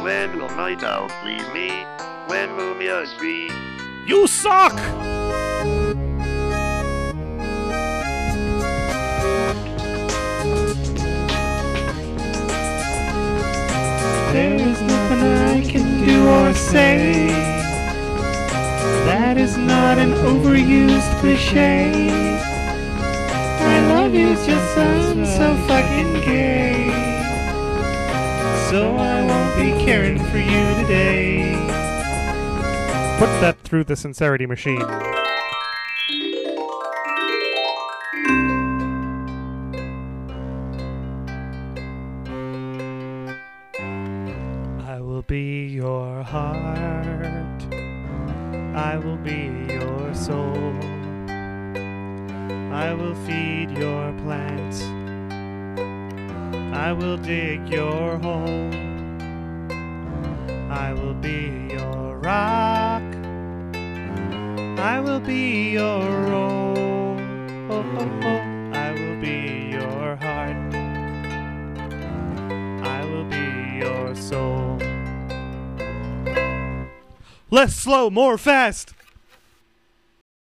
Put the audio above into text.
When will night owl please me? When Mumia is free? You suck! There is nothing I can do or say that is not an overused cliche. I love you just sounds so fucking gay, so I won't be caring for you today. Put that through the sincerity machine. I will be your heart, I will be your soul, I will feed your plants, I will dig your hole, I will be your rock, I will be your roll, I will be your heart, I will be your soul. Less slow, more fast!